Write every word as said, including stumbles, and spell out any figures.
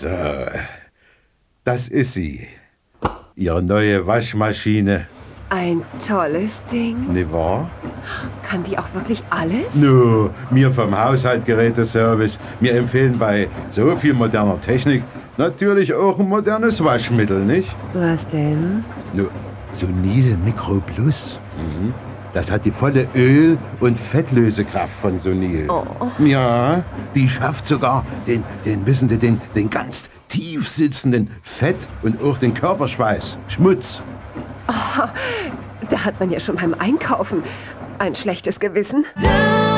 So, das ist sie. Ihre neue Waschmaschine. Ein tolles Ding. Ne wahr? Kann die auch wirklich alles? Nu, mir vom Haushaltgeräteservice. Wir empfehlen bei so viel moderner Technik natürlich auch ein modernes Waschmittel, nicht? Was denn? Nu, Sonil Micro Plus. Mhm. Das hat die volle Öl- und Fettlösekraft von Sonil. Oh. Ja, die schafft sogar den, den, wissen Sie, den, den ganz tief sitzenden Fett und auch den Körperschweiß, Schmutz. Oh, da hat man ja schon beim Einkaufen ein schlechtes Gewissen. Ja.